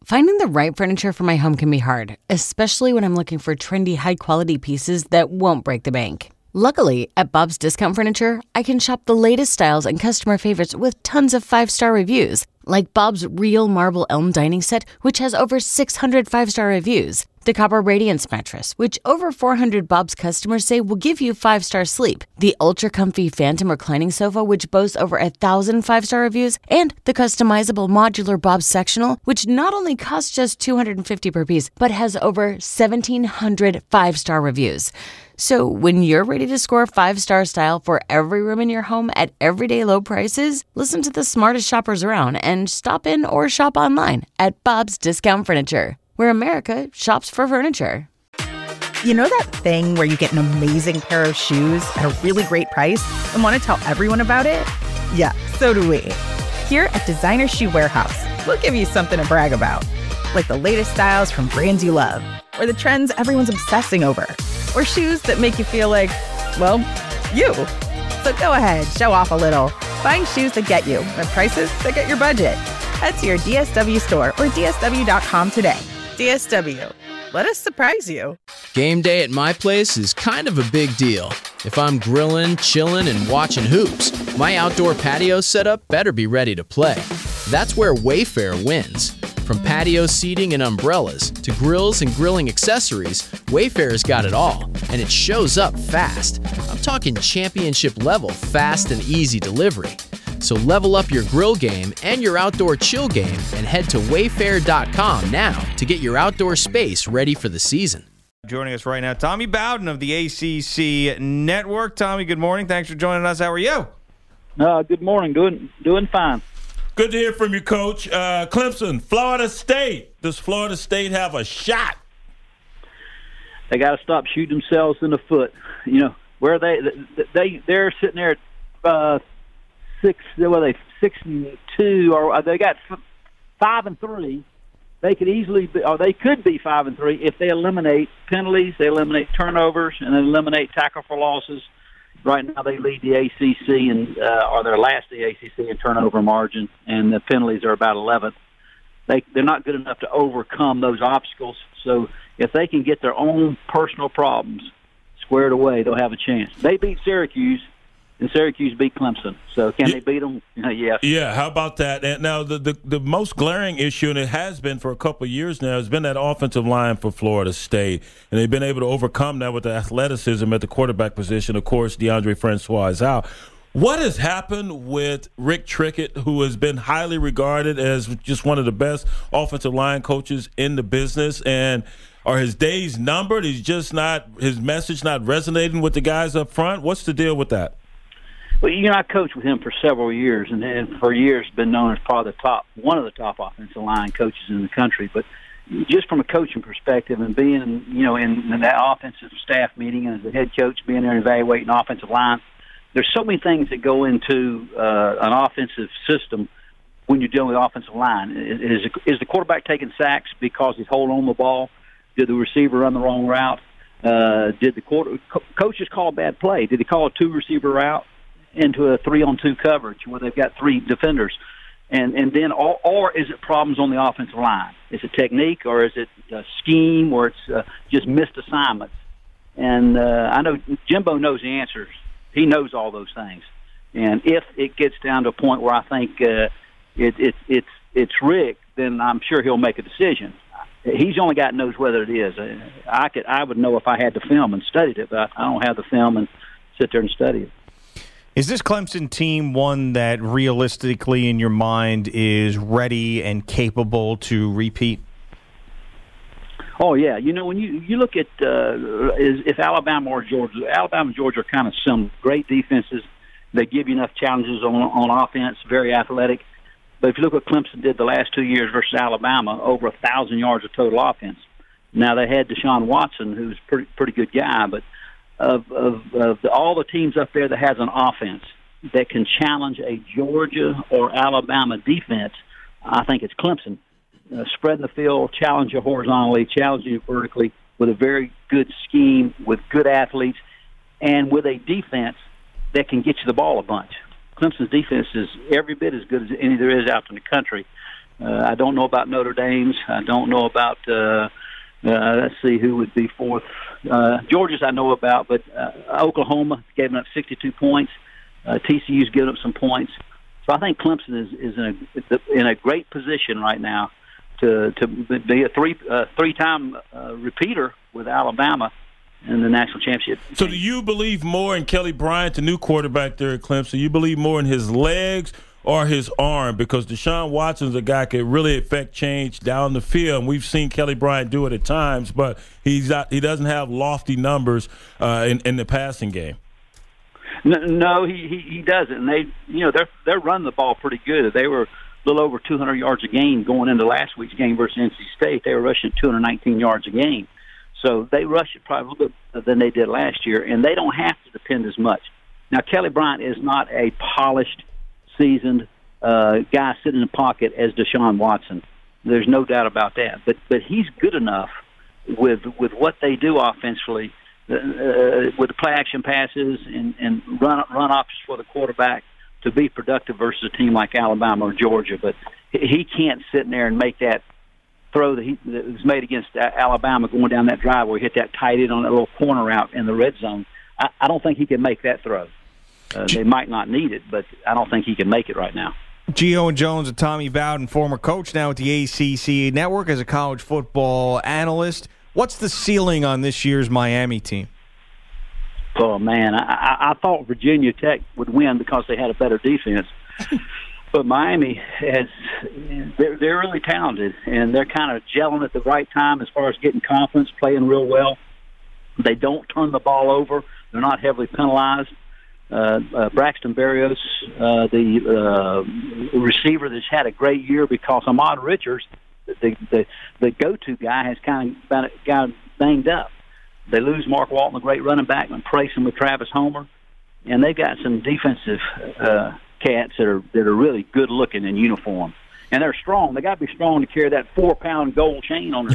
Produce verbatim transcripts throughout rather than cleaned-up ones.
Finding the right furniture for my home can be hard, especially when I'm looking for trendy, high-quality pieces that won't break the bank. Luckily, at Bob's Discount Furniture, I can shop the latest styles and customer favorites with tons of five-star reviews, like Bob's Real Marble Elm Dining Set, which has over six hundred five-star reviews, the Copper Radiance Mattress, which over four hundred Bob's customers say will give you five-star sleep, the Ultra Comfy Phantom Reclining Sofa, which boasts over a thousand five-star reviews, and the customizable modular Bob's Sectional, which not only costs just two hundred fifty dollars per piece, but has over seventeen hundred five-star reviews. So when you're ready to score five-star style for every room in your home at everyday low prices, listen to the smartest shoppers around and stop in or shop online at Bob's Discount Furniture, where America shops for furniture. You know that thing where you get an amazing pair of shoes at a really great price and want to tell everyone about it? Yeah, so do we. Here at Designer Shoe Warehouse, we'll give you something to brag about, like the latest styles from brands you love, or the trends everyone's obsessing over, or shoes that make you feel like, well, you. So go ahead, show off a little. Find shoes that get you at prices that get your budget. Head to your D S W store or D S W dot com today. D S W. Let us surprise you. Game day at my place is kind of a big deal. If I'm grilling, chilling, and watching hoops, my outdoor patio setup better be ready to play. That's where Wayfair wins. From patio seating and umbrellas to grills and grilling accessories, Wayfair's got it all, and it shows up fast. I'm talking championship level fast and easy delivery. So level up your grill game and your outdoor chill game and head to wayfair dot com now to get your outdoor space ready for the season. Joining us right now, Tommy Bowden of the A C C Network. Tommy, good morning. Thanks for joining us. How are you? Uh, good morning. Doing doing fine. Good to hear from you, Coach. Uh, Clemson, Florida State. Does Florida State have a shot? They got to stop shooting themselves in the foot. You know, where they they they're sitting there at uh, six. Well, they six and two, or they got f- five and three. They could easily be, or they could be five and three if they eliminate penalties, they eliminate turnovers, and they eliminate tackle for losses. Right now, they lead the A C C and uh, or they're last the A C C in turnover margin, and the penalties are about eleventh. They they're not good enough to overcome those obstacles. So if they can get their own personal problems squared away, they'll have a chance. They beat Syracuse, and Syracuse beat Clemson. So can yeah. they beat them? Uh, yes. Yeah. How about that? And now the, the the most glaring issue, and it has been for a couple of years now, has been that offensive line for Florida State, and they've been able to overcome that with the athleticism at the quarterback position. Of course, DeAndre Francois is out. What has happened with Rick Trickett, who has been highly regarded as just one of the best offensive line coaches in the business, and are his days numbered? He's just not, his message not resonating with the guys up front? What's the deal with that? Well, you know, I coached with him for several years, and, and for years been known as probably the top, one of the top offensive line coaches in the country. But just from a coaching perspective and being, you know, in, in that offensive staff meeting and as the head coach being there and evaluating offensive line, there's so many things that go into uh, an offensive system when you're dealing with offensive line. Is, is the quarterback taking sacks because he's holding on the ball? Did the receiver run the wrong route? Uh, did the quarter, co- coaches call a bad play? Did he call a two-receiver route into a three-on-two coverage where they've got three defenders? And and then, or, or is it problems on the offensive line? Is it technique, or is it a scheme, or it's uh, just missed assignments? And uh, I know Jimbo knows the answers. He knows all those things. And if it gets down to a point where I think uh, it, it, it's it's Rick, then I'm sure he'll make a decision. He's the only guy that knows whether it is. I could I would know if I had the film and studied it, but I don't have the film and sit there and study it. Is this Clemson team one that realistically in your mind is ready and capable to repeat? Oh, yeah. You know, when you, you look at uh, is, if Alabama or Georgia, Alabama and Georgia are kind of some great defenses. They give you enough challenges on, on offense, very athletic. But if you look what Clemson did the last two years versus Alabama, over a thousand yards of total offense. Now, they had Deshaun Watson, who's a pretty, pretty good guy, but of, of, of the, all the teams up there that has an offense that can challenge a Georgia or Alabama defense, I think it's Clemson. Uh, spreading the field, challenge you horizontally, challenge you vertically with a very good scheme, with good athletes, and with a defense that can get you the ball a bunch. Clemson's defense is every bit as good as any there is out in the country. Uh, I don't know about Notre Dame's. I don't know about, uh, uh, let's see, who would be fourth. Uh, Georgia's I know about, but uh, Oklahoma gave up sixty-two points. Uh, T C U's given up some points. So I think Clemson is, is in a in a great position right now to to be a three uh, three time uh, repeater with Alabama in the national championship. So, do you believe more in Kelly Bryant, the new quarterback there at Clemson? You believe more in his legs or his arm? Because Deshaun Watson's a guy that can really affect change down the field, and we've seen Kelly Bryant do it at times, but he's not, he doesn't have lofty numbers uh, in, in the passing game. No, no he, he he doesn't. And they, you know, they're they're running the ball pretty good. They were a little over two hundred yards a game going into last week's game versus N C State. They were rushing two hundred nineteen yards a game. So they rush it probably a little bit than they did last year, and they don't have to depend as much. Now, Kelly Bryant is not a polished, seasoned uh, guy sitting in the pocket as Deshaun Watson. There's no doubt about that. But but he's good enough with with what they do offensively, uh, with the play action passes and, and run run options for the quarterback to be productive versus a team like Alabama or Georgia. But he can't sit in there and make that throw that, he, that was made against Alabama going down that drive where he hit that tight end on that little corner route in the red zone. I, I don't think he can make that throw. Uh, they might not need it, but I don't think he can make it right now. Gio and Jones and Tommy Bowden, former coach now at the A C C Network as a college football analyst. What's the ceiling on this year's Miami team? Oh, man, I, I, I thought Virginia Tech would win because they had a better defense. But Miami has, they're, they're really talented, and they're kind of gelling at the right time as far as getting confidence, playing real well. They don't turn the ball over. They're not heavily penalized. Uh, uh, Braxton Berrios, uh, the uh, receiver that's had a great year because Ahmad Richards, the, the, the go-to guy, has kind of got banged up. They lose Mark Walton, a great running back, and replace him with Travis Homer. And they've got some defensive uh, cats that are that are really good looking in uniform, and they're strong. They got to be strong to carry that four pound gold chain on their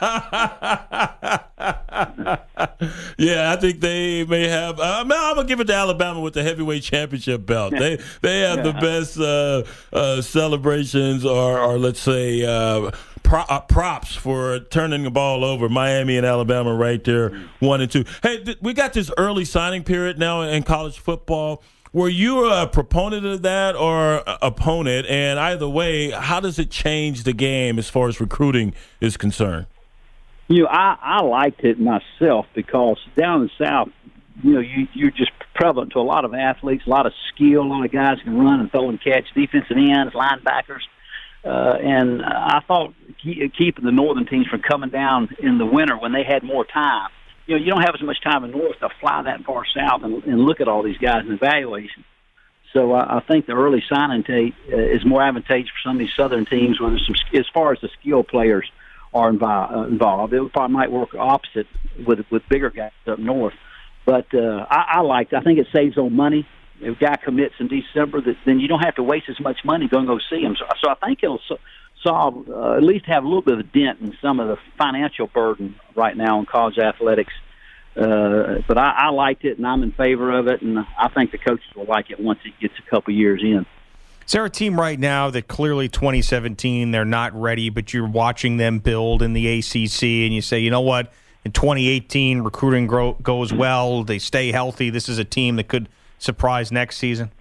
neck. Yeah, I think they may have. Uh, I'm gonna give it to Alabama with the heavyweight championship belt. They they have the best uh, uh, celebrations, or, or let's say uh, pro- uh, props for turning the ball over. Miami and Alabama right there, one and two. Hey, th- we got this early signing period now in college football. Were you a proponent of that or opponent? And either way, how does it change the game as far as recruiting is concerned? You know, I, I liked it myself because down in the South, you know, you, you're just prevalent to a lot of athletes, a lot of skill, a lot of guys can run and throw and catch, defensive ends, linebackers. Uh, and I thought keep, keeping the northern teams from coming down in the winter when they had more time. You know, you don't have as much time in the north to fly that far south and, and look at all these guys in evaluation. So uh, I think the early signing date uh, is more advantageous for some of these southern teams where there's some, as far as the skill players are involved. Uh, involved. It probably might work opposite with with bigger guys up north. But uh, I, I like it. I think it saves on money. If a guy commits in December, that, then you don't have to waste as much money going to go see him. So, so I think it'll so, solve, uh, at least have a little bit of a dent in some of the financial burden right now in college athletics. Uh, but I, I liked it, and I'm in favor of it, and I think the coaches will like it once it gets a couple years in. Is there a team right now that clearly twenty seventeen, they're not ready, but you're watching them build in the A C C, and you say, you know what, in twenty eighteen, recruiting grow, goes well, they stay healthy, this is a team that could surprise next season?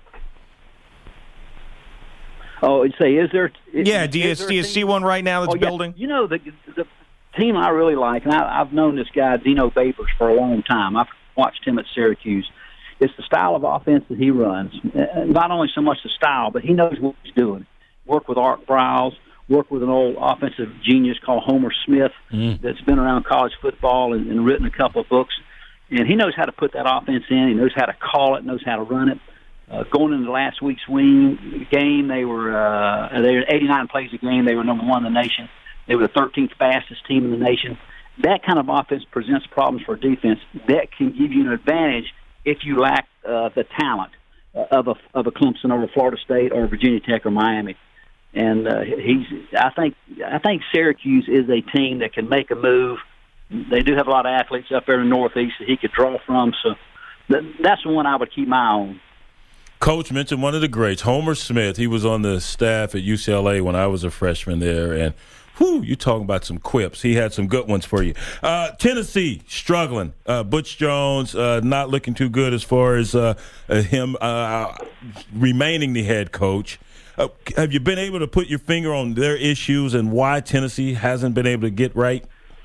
Oh, you say, is there? Is, yeah, do you, do you see one right now that's oh, yeah. building? You know, the the team I really like, and I, I've known this guy, Dino Babers, for a long time. I've watched him at Syracuse. It's the style of offense that he runs. Uh, not only so much the style, but he knows what he's doing. Work with Art Briles, work with an old offensive genius called Homer Smith mm. that's been around college football and, and written a couple of books. And he knows how to put that offense in. He knows how to call it, knows how to run it. Uh, going into last week's wing game, they were uh, they were eighty-nine plays a game. They were number one in the nation. They were the thirteenth fastest team in the nation. That kind of offense presents problems for defense. That can give you an advantage if you lack uh, the talent uh, of a of a Clemson or a Florida State or Virginia Tech or Miami. And uh, he's, I think, I think Syracuse is a team that can make a move. They do have a lot of athletes up there in the Northeast that he could draw from. So that, that's the one I would keep my eye on. Coach mentioned one of the greats, Homer Smith. He was on the staff at U C L A when I was a freshman there, and whew, you talking about some quips. He had some good ones for you. Uh, Tennessee, struggling. Uh, Butch Jones, uh, not looking too good as far as uh, uh, him uh, remaining the head coach. Uh, have you been able to put your finger on their issues and why Tennessee hasn't been able to get right?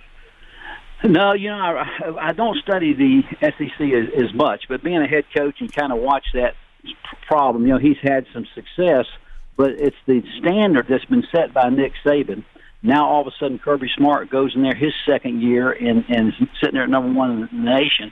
No, you know, I, I don't study the S E C as, as much, but being a head coach and kind of watch that problem, you know, he's had some success, but it's the standard that's been set by Nick Saban. Now all of a sudden Kirby Smart goes in there his second year and, and is sitting there at number one in the nation.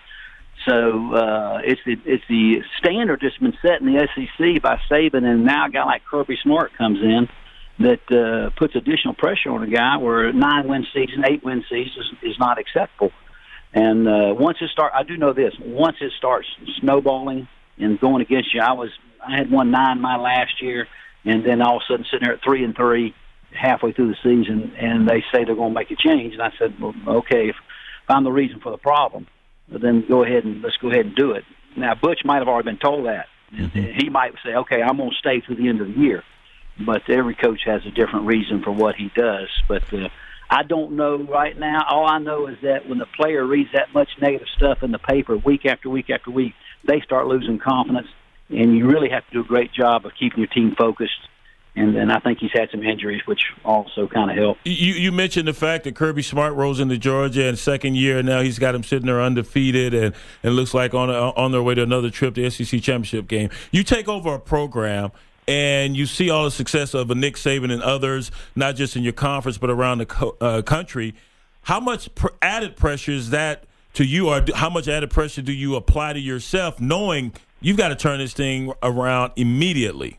So uh, it's the it's the standard that's been set in the S E C by Saban, and now a guy like Kirby Smart comes in that uh, puts additional pressure on a guy where a nine-win season, eight-win season is, is not acceptable. And uh, once it starts, I do know this, once it starts snowballing and going against you, I was I had won nine my last year, and then all of a sudden sitting there at three and three halfway through the season, and they say they're going to make a change. And I said, well, okay, if, if I'm the reason for the problem, then go ahead and let's go ahead and do it. Now, Butch might have already been told that. Mm-hmm. He might say, okay, I'm going to stay through the end of the year. But every coach has a different reason for what he does. But uh, I don't know right now. All I know is that when the player reads that much negative stuff in the paper week after week after week, they start losing confidence, and you really have to do a great job of keeping your team focused. And then I think he's had some injuries, which also kind of help. You you mentioned the fact that Kirby Smart rolls into Georgia in second year. Now he's got him sitting there undefeated, and it looks like on a, on their way to another trip, the S E C championship game. You take over a program, and you see all the success of a Nick Saban and others, not just in your conference but around the co- uh, country. How much pr- added pressure is that to you, or how much added pressure do you apply to yourself, knowing you've got to turn this thing around immediately?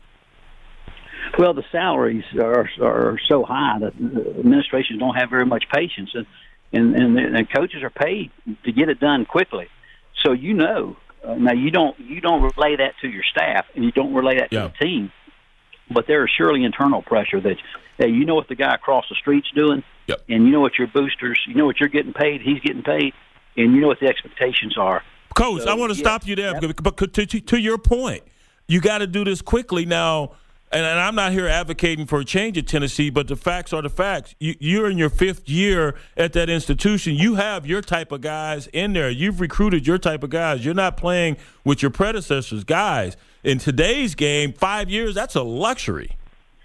Well, the salaries are are so high that administrations don't have very much patience, and and, and, the, and coaches are paid to get it done quickly. So you know, uh, now you don't you don't relay that to your staff, and you don't relay that to yeah. the team. But there is surely internal pressure that hey, you know what the guy across the street's doing, yep. and you know what your boosters, you know what you're getting paid, he's getting paid, and you know what the expectations are. Coach, so, I want to yeah, stop you there, yep. but to, to, to your point, you got to do this quickly now. And, and I'm not here advocating for a change at Tennessee, but the facts are the facts. You, you're in your fifth year at that institution. You have your type of guys in there. You've recruited your type of guys. You're not playing with your predecessors' guys. In today's game, five years, that's a luxury.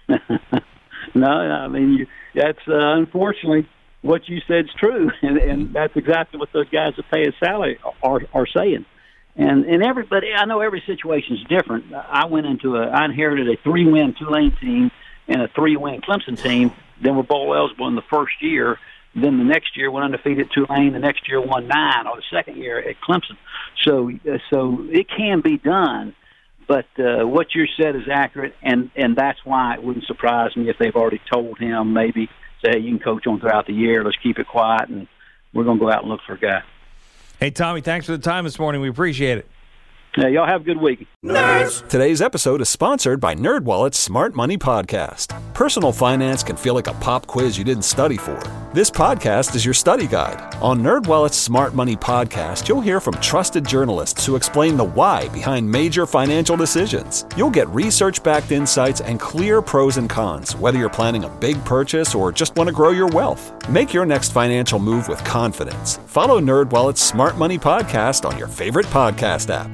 No, I mean, you, that's uh, unfortunately what you said is true, and, and that's exactly what those guys that pay a salary are, are saying. And and everybody, I know every situation is different. I went into a, I inherited a three-win Tulane team and a three-win Clemson team. Then we're bowl eligible in the first year. Then the next year went undefeated at Tulane. The next year won nine, or the second year at Clemson. So uh, so it can be done. But uh, what you said is accurate, and, and that's why it wouldn't surprise me if they've already told him maybe, say, hey, you can coach on throughout the year. Let's keep it quiet, and we're going to go out and look for a guy. Hey, Tommy, thanks for the time this morning. We appreciate it. Yeah, y'all have a good week. Nerds! Today's episode is sponsored by NerdWallet's Smart Money Podcast. Personal finance can feel like a pop quiz you didn't study for. This podcast is your study guide. On NerdWallet's Smart Money Podcast, you'll hear from trusted journalists who explain the why behind major financial decisions. You'll get research-backed insights and clear pros and cons, whether you're planning a big purchase or just want to grow your wealth. Make your next financial move with confidence. Follow NerdWallet's Smart Money Podcast on your favorite podcast app.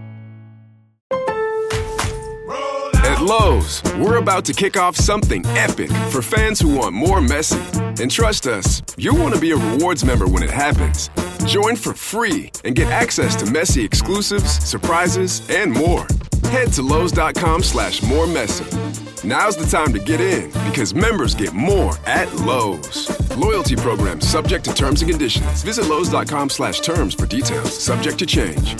At Lowe's, we're about to kick off something epic for fans who want more Messi. And trust us, you'll want to be a rewards member when it happens. Join for free and get access to Messi exclusives, surprises, and more. Head to Lowe's.com slash more Messi. Now's the time to get in because members get more at Lowe's. Loyalty program subject to terms and conditions. Visit Lowe's.com slash terms for details. Subject to change.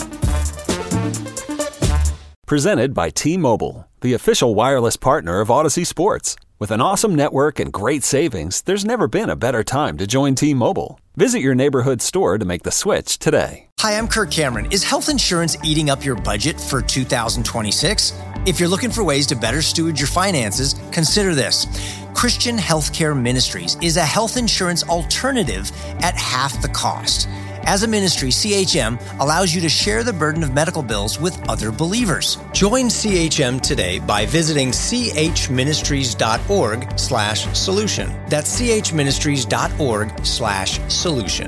Presented by T-Mobile, the official wireless partner of Odyssey Sports. With an awesome network and great savings, there's never been a better time to join T-Mobile. Visit your neighborhood store to make the switch today. Hi, I'm Kirk Cameron. Is health insurance eating up your budget for two thousand twenty-six? If you're looking for ways to better steward your finances, consider this. Christian Healthcare Ministries is a health insurance alternative at half the cost. As a ministry, C H M allows you to share the burden of medical bills with other believers. Join C H M today by visiting chministries.org slash solution. That's chministries.org slash solution.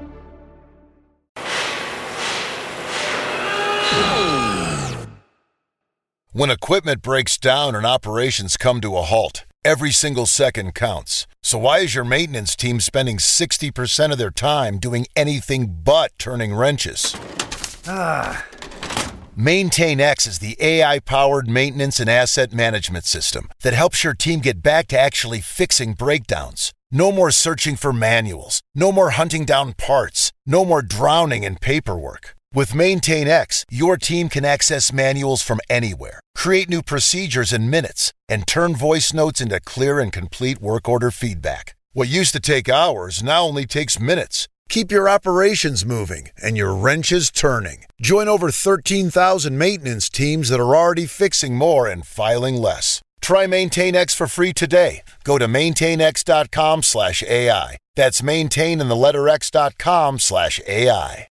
When equipment breaks down and operations come to a halt, every single second counts. So why is your maintenance team spending sixty percent of their time doing anything but turning wrenches? Ah. MaintainX is the A I-powered maintenance and asset management system that helps your team get back to actually fixing breakdowns. No more searching for manuals. No more hunting down parts. No more drowning in paperwork. With MaintainX, your team can access manuals from anywhere, create new procedures in minutes, and turn voice notes into clear and complete work order feedback. What used to take hours now only takes minutes. Keep your operations moving and your wrenches turning. Join over thirteen thousand maintenance teams that are already fixing more and filing less. Try MaintainX for free today. Go to maintainx.com slash AI. That's maintain in the letter X dot com slash AI.